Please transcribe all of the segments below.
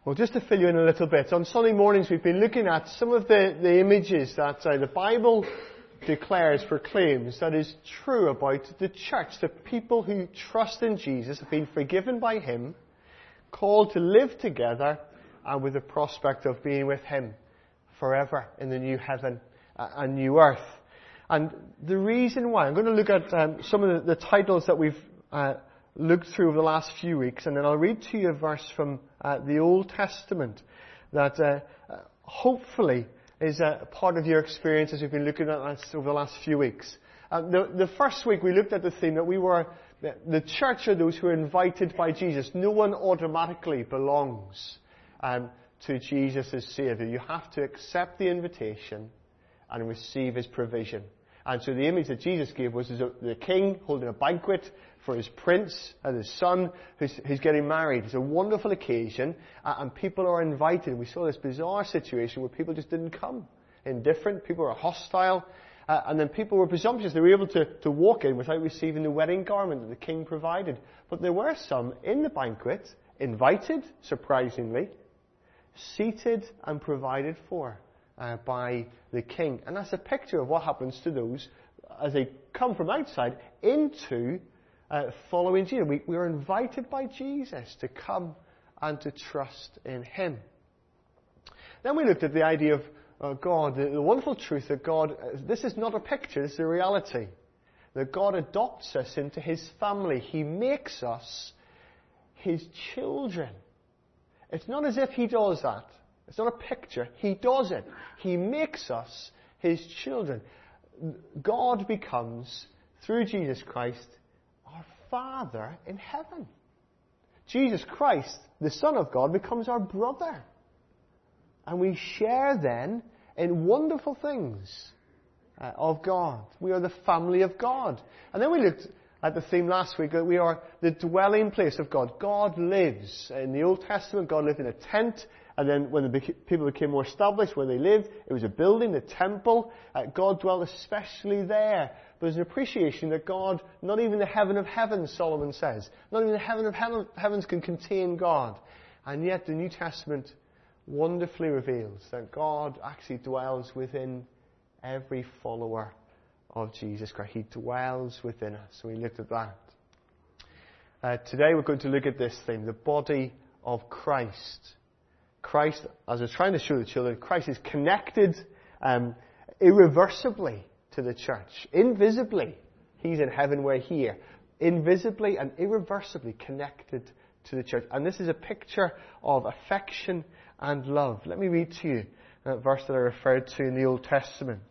Well, just to fill you in a little bit, on Sunday mornings we've been looking at some of the images that the Bible proclaims that is true about the church. The people who trust in Jesus have been forgiven by Him, called to live together, and with the prospect of being with Him forever in the new heaven and new earth. And the reason why, I'm going to look at some of the titles that we've looked through over the last few weeks, and then I'll read to you a verse from the Old Testament that hopefully is a part of your experience as we've been looking at this over the last few weeks. The first week we looked at the theme that the church are those who are invited by Jesus. No one automatically belongs to Jesus as Saviour. You have to accept the invitation and receive His provision. And so the image that Jesus gave was the king holding a banquet for his prince and his son who's getting married. It's a wonderful occasion, and people are invited. We saw this bizarre situation where people just didn't come. Indifferent, people were hostile, and then people were presumptuous. They were able to walk in without receiving the wedding garment that the king provided. But there were some in the banquet, invited, surprisingly, seated and provided for by the king. And that's a picture of what happens to those as they come from outside into following Jesus. We are invited by Jesus to come and to trust in Him. Then we looked at the idea of God, the wonderful truth that God, this is not a picture, this is a reality. That God adopts us into His family. He makes us His children. It's not as if He does that. It's not a picture. He does it. He makes us His children. God becomes, through Jesus Christ, our Father in heaven. Jesus Christ, the Son of God, becomes our brother. And we share then in wonderful things of God. We are the family of God. And then we looked at the theme last week that we are the dwelling place of God. God lives. In the Old Testament, God lived in a tent. And then when the people became more established where they lived, it was a building, the temple. God dwelt especially there. But there's an appreciation that God, not even the heaven of heavens, Solomon says, not even the heaven of heavens can contain God. And yet the New Testament wonderfully reveals that God actually dwells within every follower of Jesus Christ. He dwells within us. So we looked at that. Today we're going to look at this thing, the body of Christ. Christ, as I was trying to show the children, Christ is connected irreversibly to the church. Invisibly, He's in heaven, we're here. Invisibly and irreversibly connected to the church. And this is a picture of affection and love. Let me read to you that verse that I referred to in the Old Testament.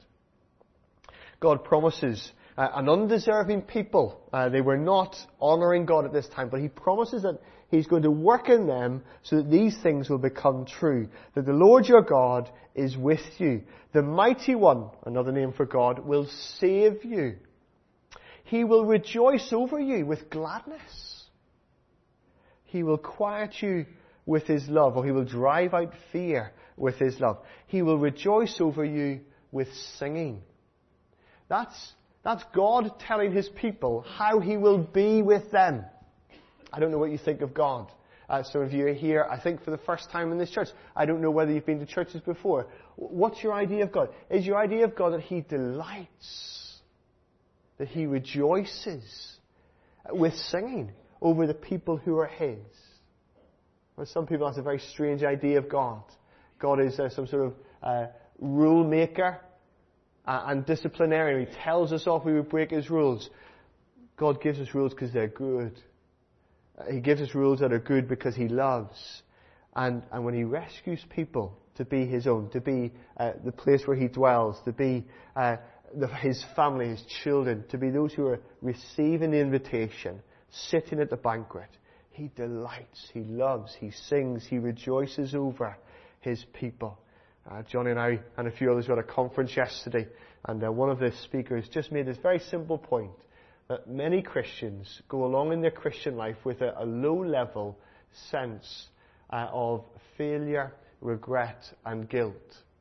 God promises an undeserving people. They were not honouring God at this time, but He promises that He's going to work in them so that these things will become true. That the Lord your God is with you. The Mighty One, another name for God, will save you. He will rejoice over you with gladness. He will quiet you with His love, or He will drive out fear with His love. He will rejoice over you with singing. That's God telling His people how He will be with them. I don't know what you think of God. Some of you are here, I think, for the first time in this church. I don't know whether you've been to churches before. What's your idea of God? Is your idea of God that He delights, that He rejoices with singing over the people who are His? Well, some people have a very strange idea of God. God is some sort of rule maker and disciplinarian. He tells us off if we break His rules. God gives us rules because they're good. He gives us rules that are good because He loves. And when He rescues people to be His own, to be the place where He dwells, to be His family, His children, to be those who are receiving the invitation, sitting at the banquet, He delights, He loves, He sings, He rejoices over His people. Johnny and I and a few others were at a conference yesterday, and one of the speakers just made this very simple point. That many Christians go along in their Christian life with a low-level sense of failure, regret, and guilt.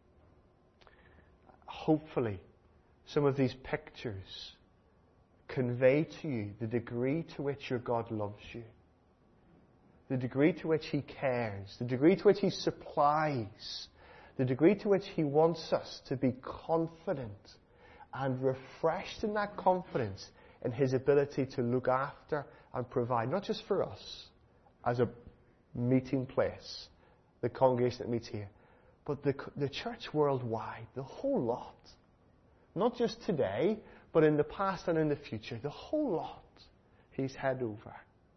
Hopefully, some of these pictures convey to you the degree to which your God loves you. the degree to which He cares, the degree to which He supplies, the degree to which He wants us to be confident and refreshed in that confidence in His ability to look after and provide, not just for us as a meeting place, the congregation that meets here, but the church worldwide, the whole lot. Not just today, but in the past and in the future, the whole lot. He's head over.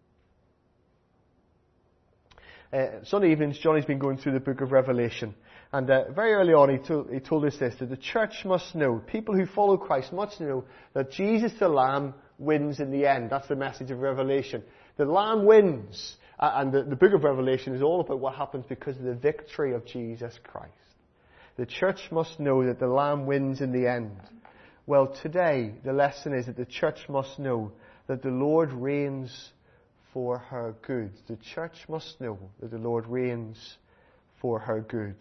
Sunday evenings, Johnny's been going through the book of Revelation. And very early on, he told us this, that the church must know, people who follow Christ must know that Jesus the Lamb wins in the end. That's the message of Revelation. The Lamb wins. And the book of Revelation is all about what happens because of the victory of Jesus Christ. The church must know that the Lamb wins in the end. Well, today, the lesson is that the church must know that the Lord reigns for her good. The church must know that the Lord reigns for her good.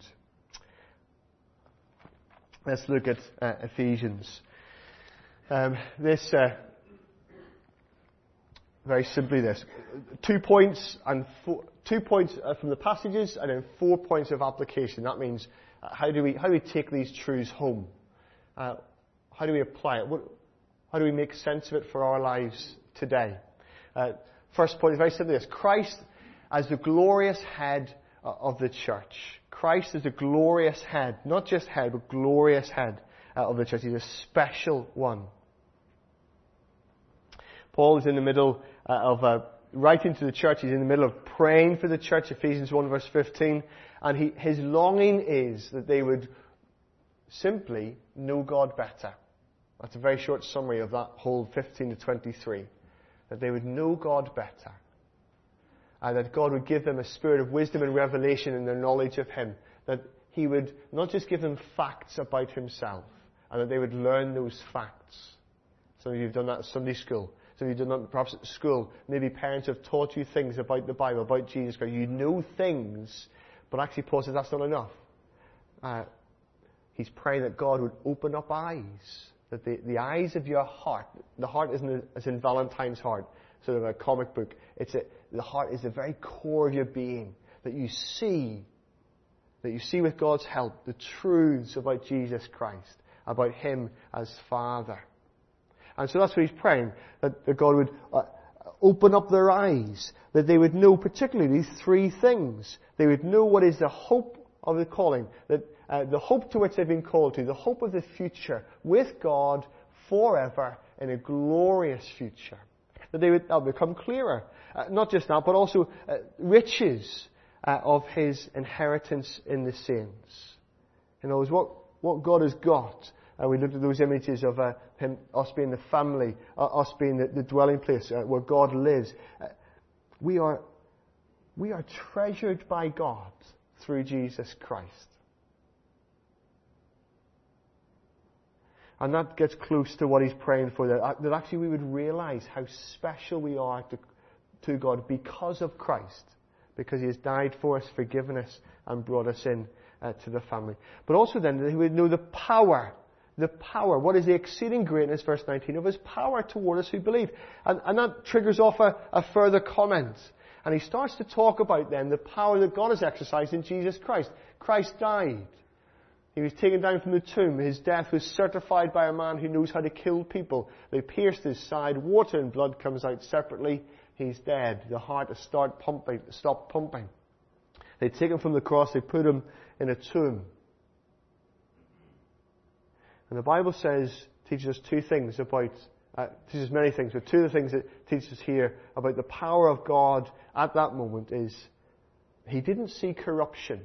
Let's look at Ephesians. Very simply this. 2 points from the passages and then 4 points of application. That means how do we take these truths home? How do we apply it? How do we make sense of it for our lives today? First point is very simply this. Christ as the glorious head of the church. Christ is the glorious head. Not just head, but glorious head of the church. He's a special one. Paul is in the middle of writing to the church. He's in the middle of praying for the church, Ephesians 1 verse 15. And his longing is that they would simply know God better. That's a very short summary of that whole 15 to 23. That they would know God better. And that God would give them a spirit of wisdom and revelation in their knowledge of Him. That He would not just give them facts about Himself, and that they would learn those facts. Some of you have done that at Sunday school. Some of you have done that perhaps at school. Maybe parents have taught you things about the Bible, about Jesus Christ. You know things, but actually Paul says that's not enough. He's praying that God would open up eyes. That the eyes of your heart, the heart isn't as in Valentine's heart, sort of a comic book. The heart is the very core of your being. That you see with God's help the truths about Jesus Christ, about Him as Father. And so that's what he's praying, that God would open up their eyes, that they would know particularly these three things. They would know what is the hope of the calling, that the hope to which they've been called to, the hope of the future with God forever in a glorious future. That that'll become clearer. Not just that, but also riches of His inheritance in the saints. In other words, what God has got. We looked at those images of us being the family, us being the dwelling place where God lives. We are treasured by God through Jesus Christ. And that gets close to what he's praying for, that actually we would realize how special we are to God because of Christ, because He has died for us, forgiven us, and brought us in to the family. But also then, that we would know the power, what is the exceeding greatness, verse 19, of His power toward us who believe. And that triggers off a further comment. And he starts to talk about then the power that God has exercised in Jesus Christ. Christ died. He was taken down from the tomb. His death was certified by a man who knows how to kill people. They pierced His side. Water and blood comes out separately. He's dead. The heart has stopped pumping. They take Him from the cross. They put Him in a tomb. And the Bible teaches us two things teaches many things, but two of the things it teaches here about the power of God at that moment is He didn't see corruption.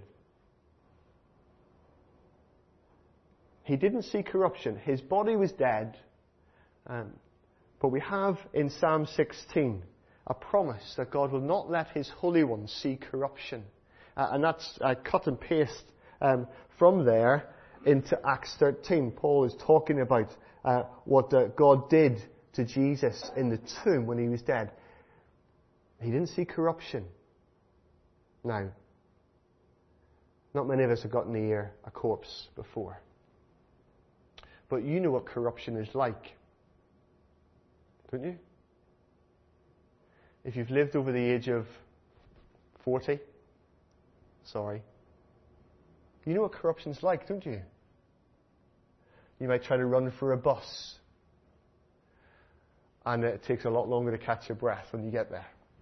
He didn't see corruption. His body was dead. But we have in Psalm 16 a promise that God will not let His Holy One see corruption. And that's cut and paste from there into Acts 13. Paul is talking about what God did to Jesus in the tomb when He was dead. He didn't see corruption. Now, not many of us have gotten near a corpse before. But you know what corruption is like, don't you? If you've lived over the age of 40. Sorry. You know what corruption's like, don't you? You might try to run for a bus, and it takes a lot longer to catch your breath when you get there.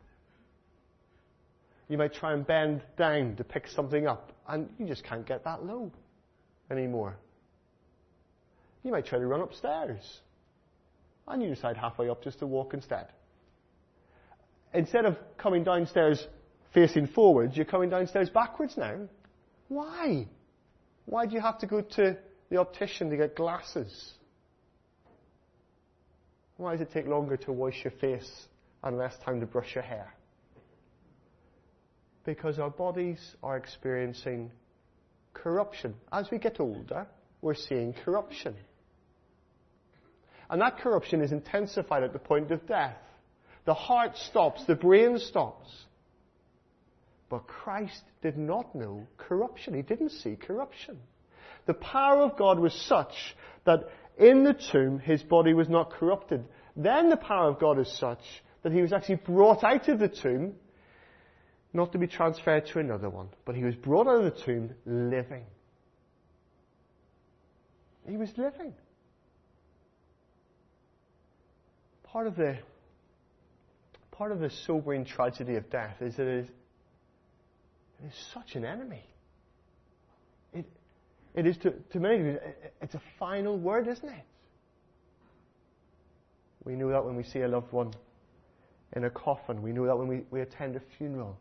You might try and bend down to pick something up, and you just can't get that low anymore. You might try to run upstairs, and you decide halfway up just to walk instead. Instead of coming downstairs facing forwards, you're coming downstairs backwards now. Why? Why do you have to go to the optician to get glasses? Why does it take longer to wash your face and less time to brush your hair? Because our bodies are experiencing corruption. As we get older, we're seeing corruption. And that corruption is intensified at the point of death. The heart stops, the brain stops. But Christ did not know corruption. He didn't see corruption. The power of God was such that in the tomb his body was not corrupted. Then the power of God is such that he was actually brought out of the tomb, not to be transferred to another one, but he was brought out of the tomb living. He was living. Part of the sobering tragedy of death is that it is such an enemy. It is to many, it's a final word, isn't it? We know that when we see a loved one in a coffin. We know that when we attend a funeral.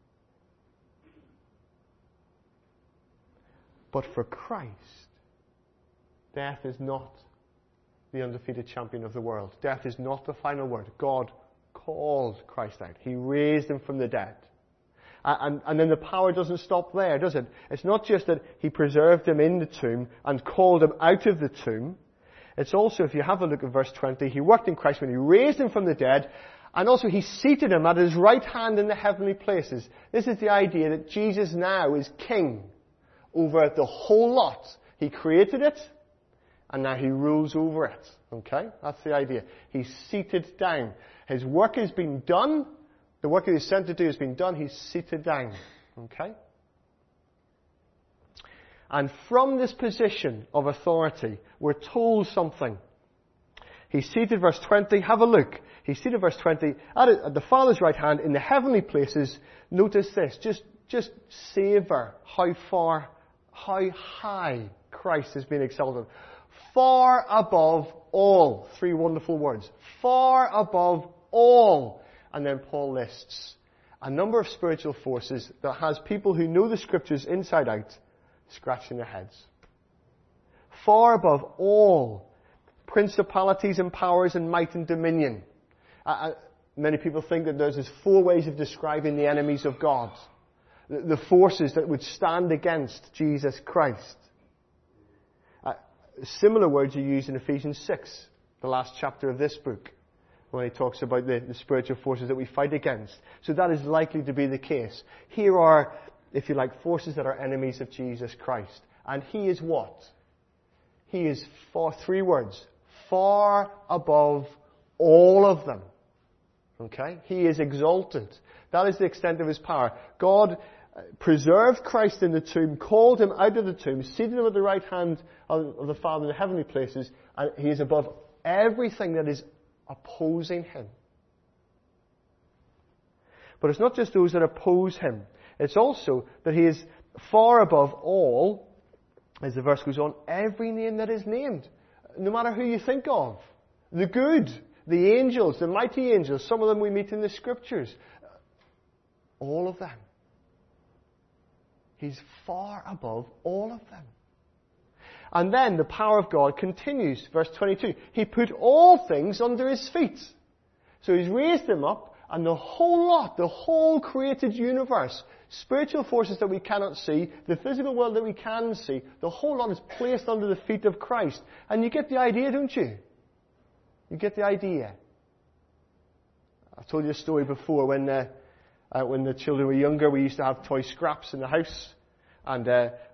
But for Christ, death is not the undefeated champion of the world. Death is not the final word. God called Christ out. He raised him from the dead. And then the power doesn't stop there, does it? It's not just that he preserved him in the tomb and called him out of the tomb. It's also, if you have a look at verse 20, he worked in Christ when he raised him from the dead, and also he seated him at his right hand in the heavenly places. This is the idea that Jesus now is king over the whole lot. He created it, and now he rules over it. Okay? That's the idea. He's seated down. His work has been done. The work that he's sent to do has been done. He's seated down. Okay? And from this position of authority, we're told something. He's seated, verse 20. Have a look. He's seated, verse 20, at the Father's right hand in the heavenly places. Notice this. Just savor how high Christ has been exalted. Far above all. 3 wonderful words. Far above all. And then Paul lists a number of spiritual forces that has people who know the Scriptures inside out scratching their heads. Far above all principalities and powers and might and dominion. Many people think that there's 4 ways of describing the enemies of God. The forces that would stand against Jesus Christ. Similar words are used in Ephesians 6, the last chapter of this book, when he talks about the spiritual forces that we fight against. So that is likely to be the case. Here are, if you like, forces that are enemies of Jesus Christ. And he is what? He is, 3 words, far above all of them. Okay? He is exalted. That is the extent of his power. God preserved Christ in the tomb, called him out of the tomb, seated him at the right hand of the Father in the heavenly places, and he is above everything that is opposing him. But it's not just those that oppose him. It's also that he is far above all, as the verse goes on, every name that is named. No matter who you think of. The good, the angels, the mighty angels, some of them we meet in the Scriptures. All of them. He's far above all of them. And then the power of God continues. Verse 22. He put all things under his feet. So he's raised him up, and the whole lot, the whole created universe, spiritual forces that we cannot see, the physical world that we can see, the whole lot is placed under the feet of Christ. And you get the idea, don't you? You get the idea. I've told you a story before when the children were younger, we used to have toy scraps in the house, and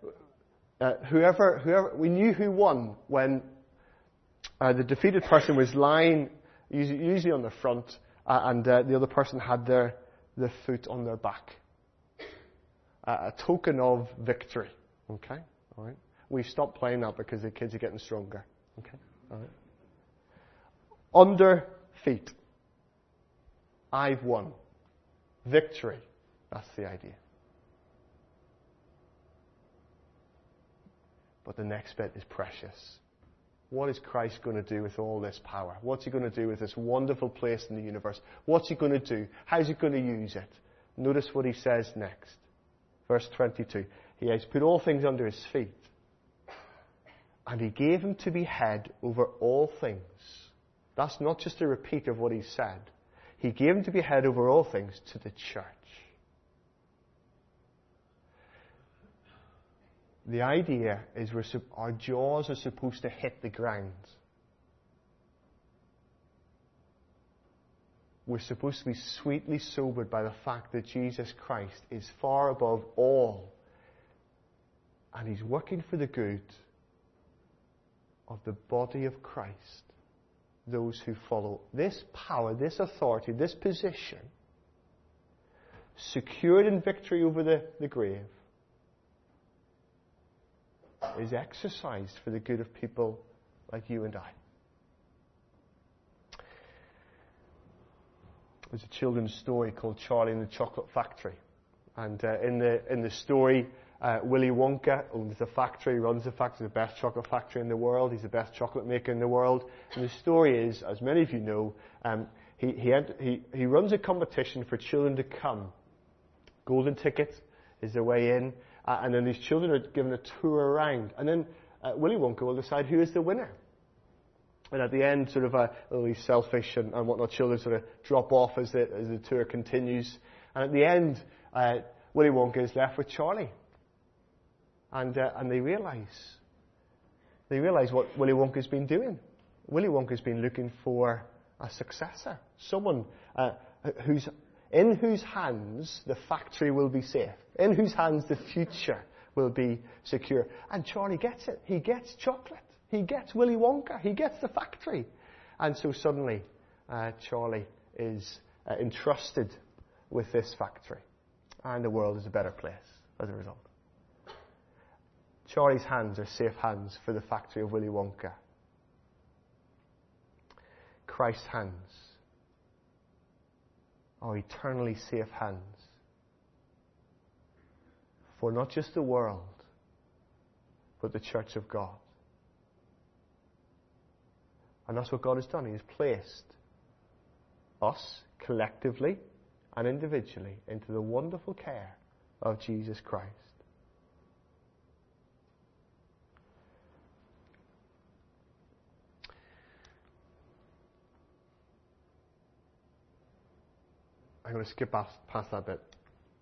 whoever we knew who won when the defeated person was lying, usually on the front, and the other person had their foot on their back. a token of victory. Okay? All right? We stopped playing that because the kids are getting stronger. Okay? All right? Under feet. I've won. Victory. That's the idea. But the next bit is precious. What is Christ going to do with all this power? What's he going to do with this wonderful place in the universe? What's he going to do? How's he going to use it? Notice what he says next. Verse 22. He has put all things under his feet. And he gave him to be head over all things. That's not just a repeat of what he said. He gave him to be head over all things to the church. The idea is our jaws are supposed to hit the ground. We're supposed to be sweetly sobered by the fact that Jesus Christ is far above all. And he's working for the good of the body of Christ. Those who follow this power, this authority, this position, secured in victory over the grave, is exercised for the good of people like you and I. There's a children's story called Charlie and the Chocolate Factory. And in the story, Willy Wonka owns the factory, runs the factory, the best chocolate factory in the world. He's the best chocolate maker in the world. And the story is, as many of you know, he runs a competition for children to come. Golden ticket is their way in. And then these children are given a tour around. And then Willy Wonka will decide who is the winner. And at the end, sort of a little selfish and whatnot, children sort of drop off as the tour continues. And at the end, Willy Wonka is left with Charlie. And they realise what Willy Wonka's been doing. Willy Wonka's been looking for a successor. Someone in whose hands the factory will be safe. In whose hands the future will be secure. And Charlie gets it. He gets chocolate. He gets Willy Wonka. He gets the factory. And so suddenly, Charlie is entrusted with this factory. And the world is a better place as a result. Charlie's hands are safe hands for the factory of Willy Wonka. Christ's hands are eternally safe hands for not just the world, but the church of God. And that's what God has done. He has placed us collectively and individually into the wonderful care of Jesus Christ. I'm going to skip past that bit.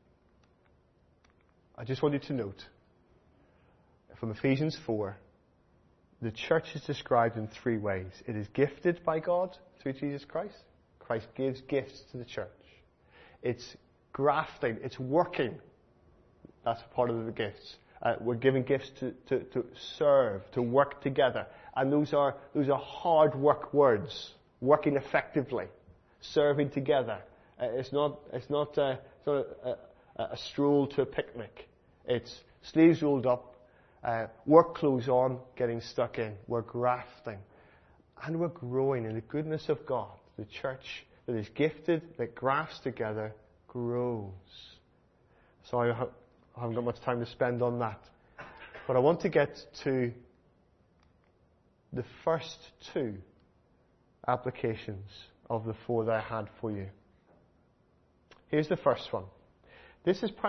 I just want you to note, from Ephesians 4, the church is described in three ways. It is gifted by God through Jesus Christ. Christ gives gifts to the church. It's grafting. It's working. That's part of the gifts. We're giving gifts to serve, to work together. And those are hard work words. Working effectively. Serving together. It's not a stroll to a picnic. It's sleeves rolled up, work clothes on, getting stuck in. We're grafting. And we're growing in the goodness of God. The church that is gifted, that grafts together, grows. So I haven't got much time to spend on that. But I want to get to the first two applications of the four that I had for you. Here's the first one. This is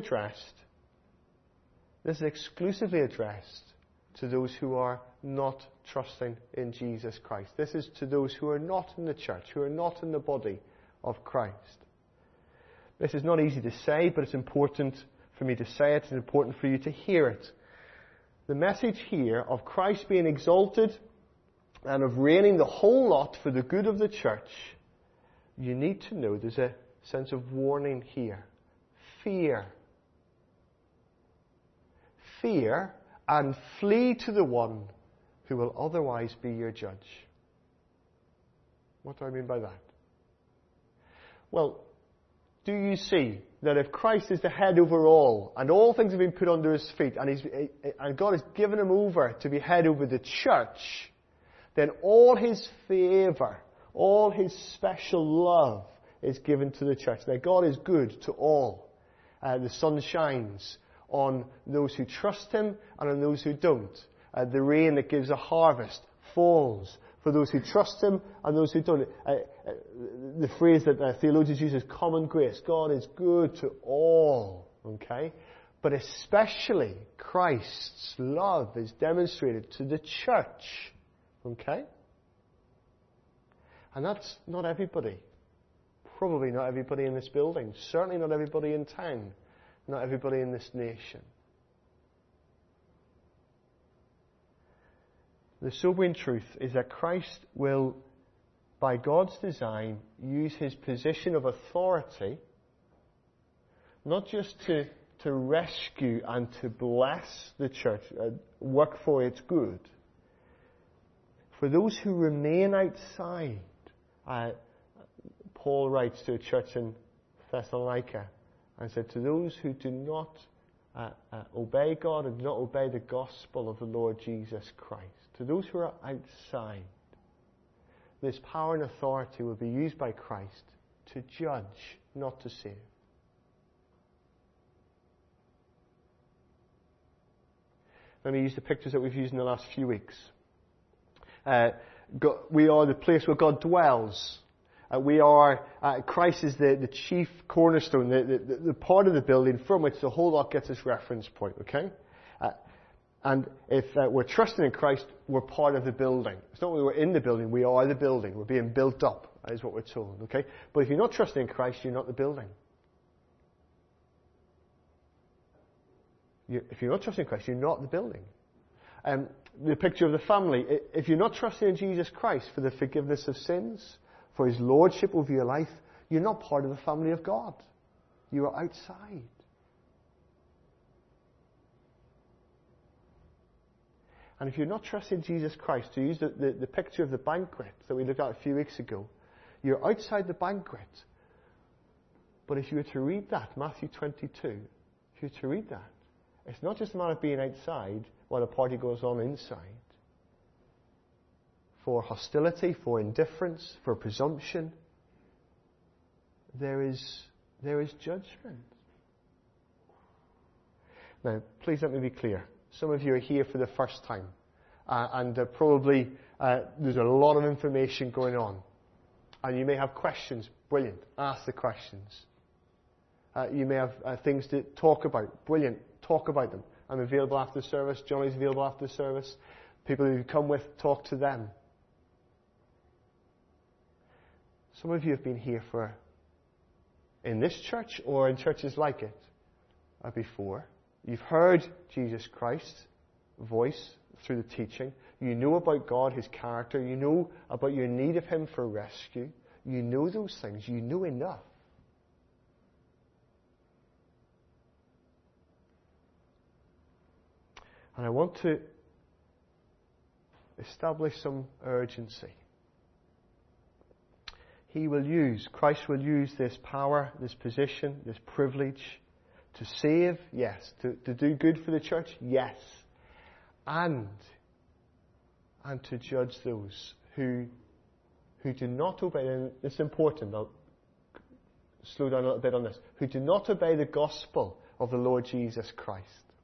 exclusively addressed to those who are not trusting in Jesus Christ. This is to those who are not in the church, who are not in the body of Christ. This is not easy to say, but it's important for me to say it. It's important for you to hear it. The message here of Christ being exalted and of reigning the whole lot for the good of the church, you need to know there's a sense of warning here. Fear. Fear and flee to the one who will otherwise be your judge. What do I mean by that? Well, do you see that if Christ is the head over all, and all things have been put under his feet, and God has given him over to be head over the church, then all his favour, all his special love is given to the church. Now God is good to all. The sun shines on those who trust him and on those who don't. The rain that gives a harvest falls for those who trust him and those who don't. The phrase that theologians use is common grace. God is good to all. Okay? But especially Christ's love is demonstrated to the church. Okay? And that's not everybody. Probably not everybody in this building. Certainly not everybody in town. Not everybody in this nation. The sobering truth is that Christ will, by God's design, use his position of authority not just to rescue and to bless the church, work for its good. For those who remain outside, Paul writes to a church in Thessalonica and said, to those who do not obey God and do not obey the gospel of the Lord Jesus Christ, to those who are outside, this power and authority will be used by Christ to judge, not to save. Let me use the pictures that we've used in the last few weeks. We are the place where God dwells. Christ is the chief cornerstone, the part of the building from which the whole lot gets its reference point, okay? And if we're trusting in Christ, we're part of the building. It's not that we're in the building, we are the building. We're being built up, is what we're told, okay? But if you're not trusting in Christ, you're not the building. If you're not trusting in Christ, you're not the building. The picture of the family, if you're not trusting in Jesus Christ for the forgiveness of sins, for his lordship over your life, you're not part of the family of God. You are outside. And if you're not trusting Jesus Christ, to use the picture of the banquet that we looked at a few weeks ago, you're outside the banquet. But if you were to read that, Matthew 22, if you were to read that, it's not just a matter of being outside while the party goes on inside. For hostility, for indifference, for presumption, there is judgment. Now, please let me be clear. Some of you are here for the first time, and probably there's a lot of information going on, and you may have questions. Brilliant. Ask the questions. You may have things to talk about. Brilliant. Talk about them. I'm available after the service. Johnny's available after the service. People who you come with, talk to them. Some of you have been here in this church or in churches like it before. You've heard Jesus Christ's voice through the teaching. You know about God, his character. You know about your need of him for rescue. You know those things. You know enough. And I want to establish some urgency. Christ will use this power, this position, this privilege to save, yes. To do good for the church, yes. And to judge those who do not obey, and it's important, I'll slow down a little bit on this, who do not obey the gospel of the Lord Jesus Christ.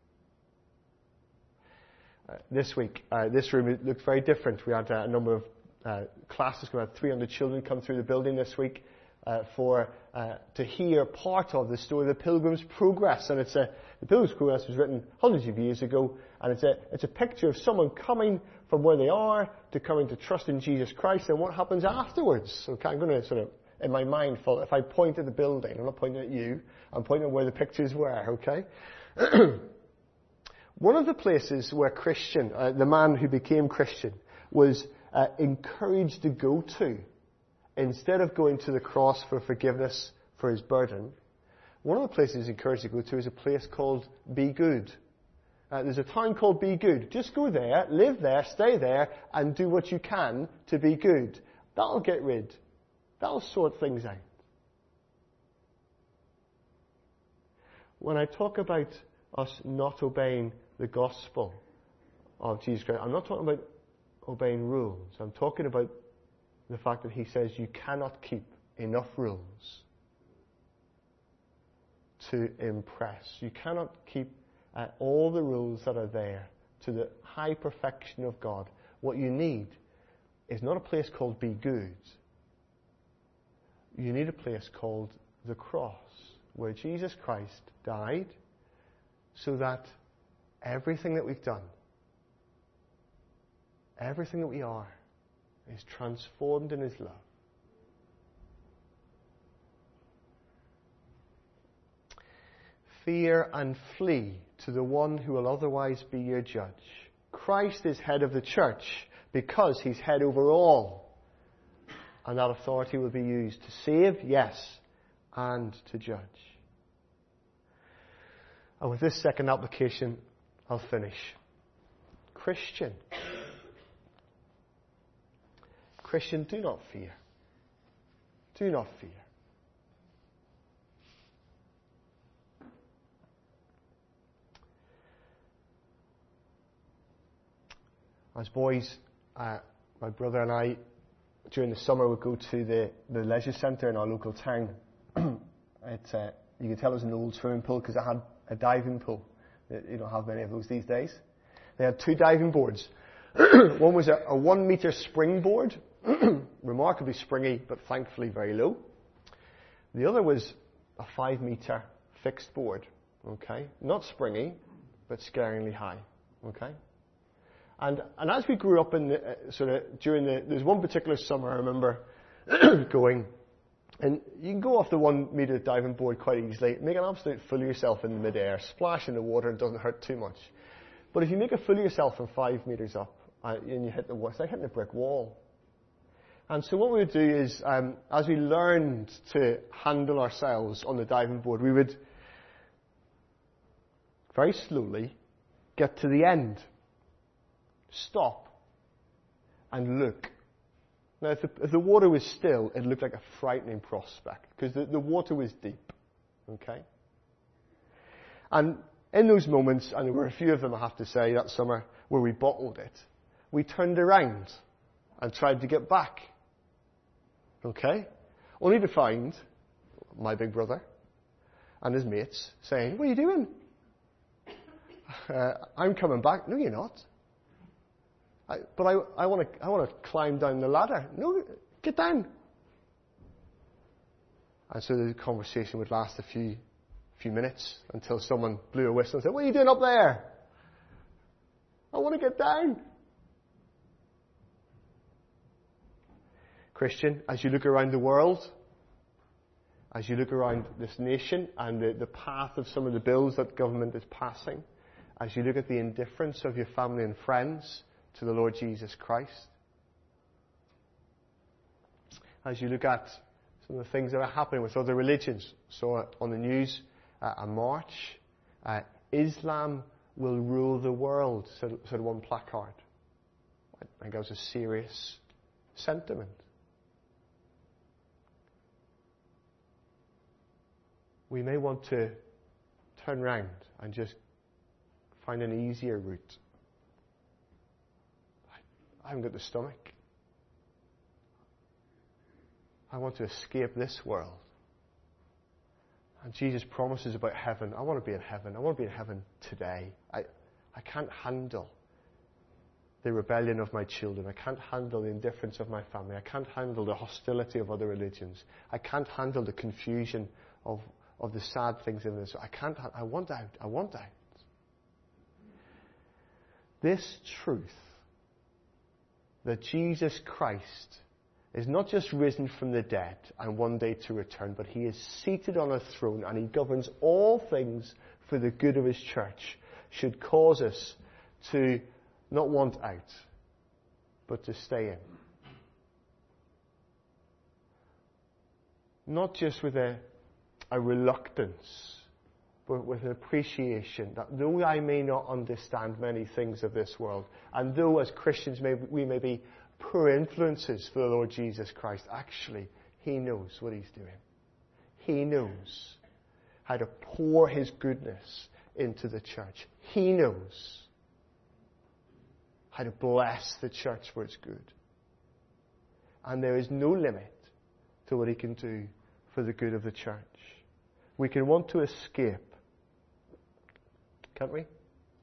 This week, this room looked very different. We had a number of classes. We had 300 children come through the building this week to hear part of the story of the Pilgrim's Progress. And the Pilgrim's Progress was written hundreds of years ago, and it's a picture of someone coming from where they are to coming to trust in Jesus Christ and what happens afterwards. Okay, I'm going to sort of, in my mind, if I point at the building, I'm not pointing at you, I'm pointing at where the pictures were, okay? One of the places where Christian, the man who became Christian, was encouraged to go to, instead of going to the cross for forgiveness for his burden, one of the places he's encouraged to go to is a place called Be Good. There's a town called Be Good. Just go there, live there, stay there, and do what you can to be good. That'll sort things out. when I talk about us not obeying the gospel of Jesus Christ, I'm not talking about obeying rules. I'm talking about the fact that he says you cannot keep enough rules to impress. You cannot keep all the rules that are there to the high perfection of God. What you need is not a place called Be Good. You need a place called the cross, where Jesus Christ died so that everything that we've done, everything that we are, is transformed in his love. Fear and flee to the one who will otherwise be your judge. Christ is head of the church because he's head over all. And that authority will be used to save, yes, and to judge. And with this second application, I'll finish. Christian, do not fear. Do not fear. As boys, my brother and I, during the summer, would go to the leisure centre in our local town. You could tell it was an old swimming pool because it had a diving pool. You don't have many of those these days. They had 2 diving boards. One was a 1 metre springboard, remarkably springy, but thankfully very low. The other was a 5 metre fixed board. Okay, not springy, but scaringly high. Okay. And as we grew up in there's one particular summer I remember going, and you can go off the 1 metre diving board quite easily, make an absolute fool of yourself in midair, splash in the water, and it doesn't hurt too much. But if you make a fool of yourself from 5 metres up, and you hit the wall, it's like hitting a brick wall. And so what we would do is, as we learned to handle ourselves on the diving board, we would very slowly get to the end, stop, and look. Now, if the water was still, it looked like a frightening prospect, because the water was deep. Okay? And in those moments, and there were a few of them, I have to say, that summer, where we bottled it, we turned around and tried to get back. Okay? Only to find my big brother and his mates saying, "What are you doing?" "I'm coming back." "No, you're not." But I want to climb down the ladder." "No, get down." And so the conversation would last a few minutes until someone blew a whistle and said, "What are you doing up there?" "I want to get down." Christian, as you look around the world, as you look around this nation and the path of some of the bills that government is passing, as you look at the indifference of your family and friends to the Lord Jesus Christ, as you look at some of the things that are happening with other religions. So on the news, a march, Islam will rule the world, said one placard. I think that was a serious sentiment. We may want to turn round and just find an easier route. I haven't got the stomach. I want to escape this world. And Jesus promises about heaven. I want to be in heaven. I want to be in heaven today. I can't handle the rebellion of my children. I can't handle the indifference of my family. I can't handle the hostility of other religions. I can't handle the confusion of the sad things in this. I want out. I want out. This truth that Jesus Christ is not just risen from the dead and one day to return, but he is seated on a throne and he governs all things for the good of his church, should cause us to not want out, but to stay in. Not just with a reluctance, but with an appreciation that though I may not understand many things of this world, and though as Christians we may be poor influences for the Lord Jesus Christ, actually, he knows what he's doing. He knows how to pour his goodness into the church. He knows how to bless the church for its good. And there is no limit to what he can do for the good of the church. We can want to escape, can't we?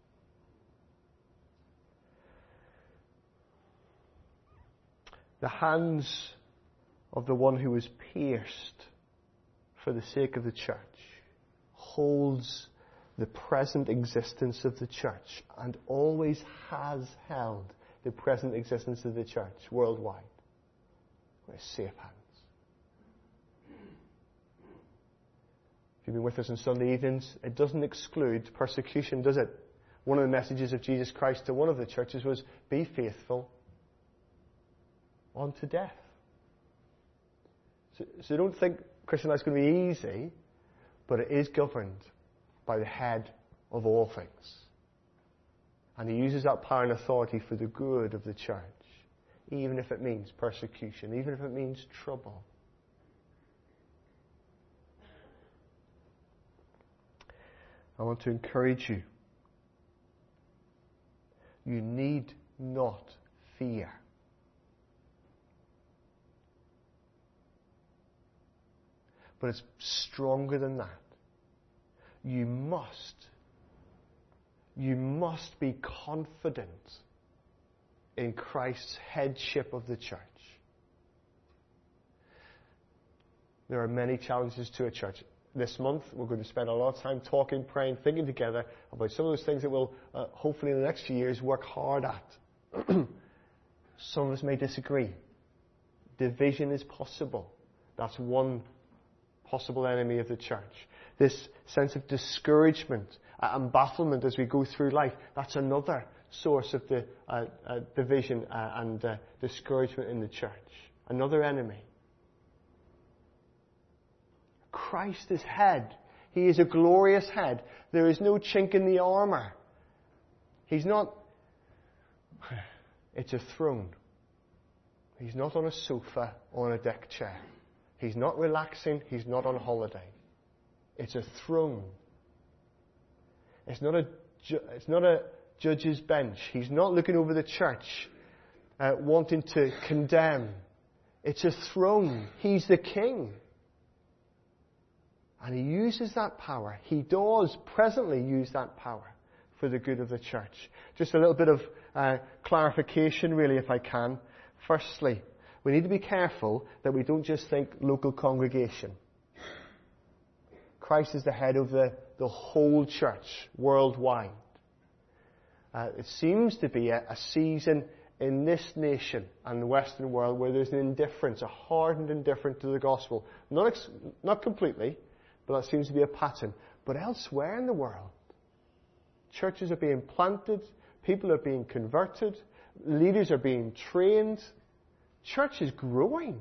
The hands of the one who was pierced for the sake of the church holds the present existence of the church and always has held the present existence of the church worldwide. We're safe hands. If you've been with us on Sunday evenings, it doesn't exclude persecution, does it? One of the messages of Jesus Christ to one of the churches was, be faithful unto death. So don't think Christian life's going to be easy, but it is governed by the head of all things. And he uses that power and authority for the good of the church, even if it means persecution, even if it means trouble. I want to encourage you. You need not fear. But it's stronger than that. You must be confident in Christ's headship of the church. There are many challenges to a church. This month, we're going to spend a lot of time talking, praying, thinking together about some of those things that we'll, hopefully in the next few years, work hard at. Some of us may disagree. Division is possible. That's one possible enemy of the church. This sense of discouragement and bafflement as we go through life, that's another source of the division and discouragement in the church. Another enemy. Christ is head. He is a glorious head. There is no chink in the armor. He's not... It's a throne. He's not on a sofa or on a deck chair. He's not relaxing. He's not on holiday. It's a throne. It's not a judge's bench. He's not looking over the church wanting to condemn. It's a throne. He's the king. And he uses that power. He does presently use that power for the good of the church. Just a little bit of clarification, really, if I can. Firstly, we need to be careful that we don't just think local congregation. Christ is the head of the whole church worldwide. It seems to be a season in this nation and the Western world where there's an indifference, a hardened indifference to the gospel. Not completely, but that seems to be a pattern. But elsewhere in the world, churches are being planted, people are being converted, leaders are being trained. Church is growing.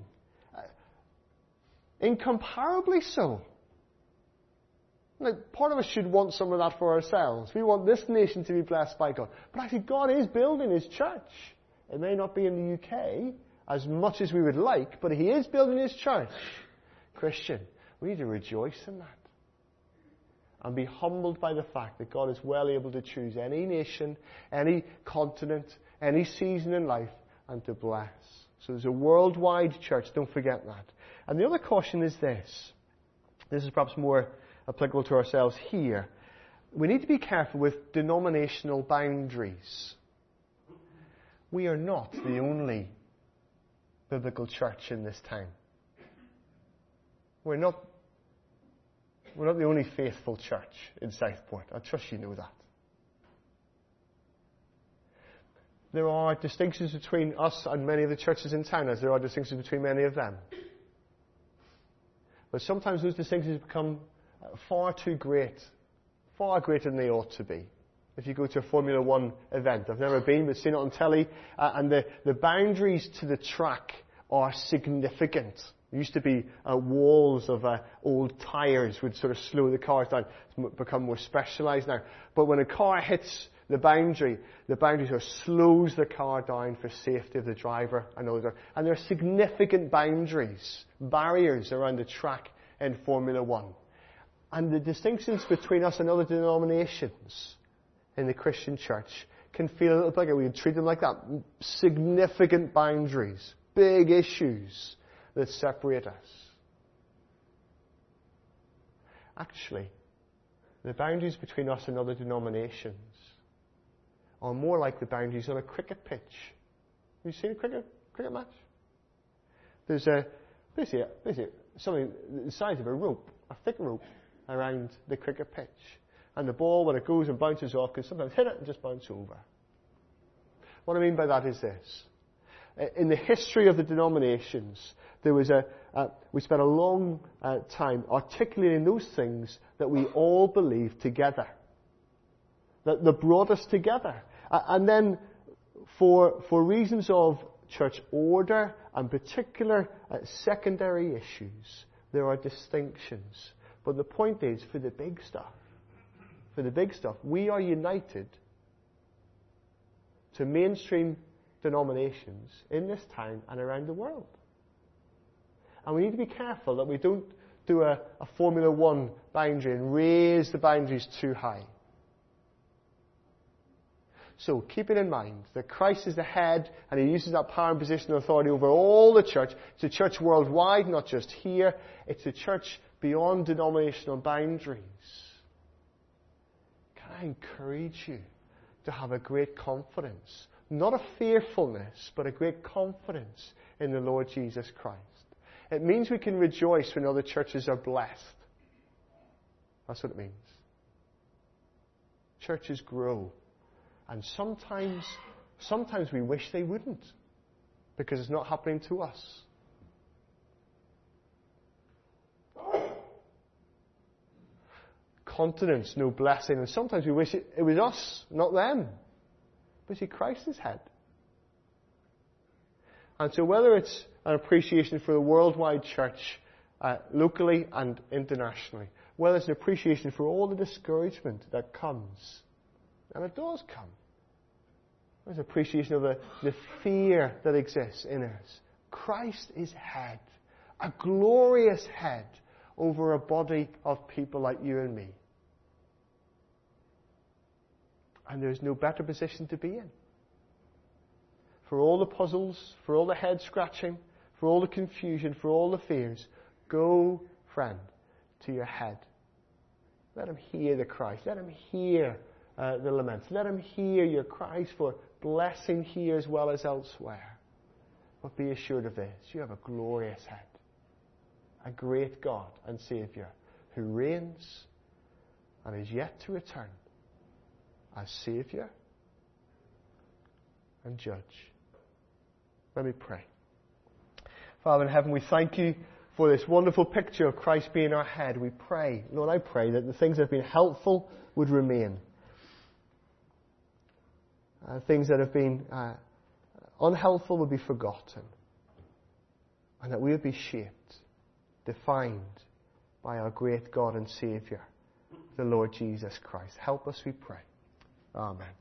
Incomparably so. Now, part of us should want some of that for ourselves. We want this nation to be blessed by God. But actually, God is building His church. It may not be in the UK as much as we would like, but He is building His church. Christian, we need to rejoice in that. And be humbled by the fact that God is well able to choose any nation, any continent, any season in life, and to bless. So there's a worldwide church, don't forget that. And the other caution is this. This is perhaps more applicable to ourselves here. We need to be careful with denominational boundaries. We are not the only biblical church in this town. We're not the only faithful church in Southport. I trust you know that. There are distinctions between us and many of the churches in town, as there are distinctions between many of them. But sometimes those distinctions become far too great, far greater than they ought to be. If you go to a Formula One event, I've never been, but seen it on telly, and the boundaries to the track are significant. There used to be walls of old tyres would sort of slow the cars down. It's become more specialised now. But when a car hits the boundary sort of slows the car down for safety of the driver and others. And there are significant boundaries, barriers around the track in Formula One. And the distinctions between us and other denominations in the Christian church can feel a little bit like we would treat them like that. Significant boundaries, big issues that separate us. Actually, the boundaries between us and other denominations are more like the boundaries on a cricket pitch. Have you seen a cricket match? There's basically something the size of a rope, a thick rope, around the cricket pitch. And the ball, when it goes and bounces off, can sometimes hit it and just bounce over. What I mean by that is this. In the history of the denominations, there was we spent a long time articulating those things that we all believed together, that brought us together. And then, for reasons of church order and particular secondary issues, there are distinctions. But the point is, for the big stuff, we are united to mainstream denominations in this time and around the world. And we need to be careful that we don't do a Formula One boundary and raise the boundaries too high. So keep it in mind that Christ is the head, and He uses that power and position and authority over all the church. It's a church worldwide, not just here. It's a church beyond denominational boundaries. Can I encourage you to have a great confidence? Not a fearfulness, but a great confidence in the Lord Jesus Christ. It means we can rejoice when other churches are blessed. That's what it means. Churches grow. And sometimes we wish they wouldn't, because it's not happening to us. Continents, no blessing, and sometimes we wish it was us, not them. But see, Christ is head. And so whether it's an appreciation for the worldwide church, locally and internationally, whether it's an appreciation for all the discouragement that comes, and it does come, there's appreciation of the fear that exists in us. Christ is head, a glorious head over a body of people like you and me. And there's no better position to be in. For all the puzzles, for all the head scratching, for all the confusion, for all the fears, go, friend, to your head. Let Him hear the cries. Let Him hear the laments. Let Him hear your cries for blessing here as well as elsewhere. But be assured of this: you have a glorious head, a great God and Saviour who reigns and is yet to return as Saviour and Judge. Let me pray. Father in heaven, we thank You for this wonderful picture of Christ being our head. We pray, Lord, I pray that the things that have been helpful would remain. Things that have been unhelpful would be forgotten. And that we would be shaped, defined by our great God and Saviour, the Lord Jesus Christ. Help us, we pray. Amen.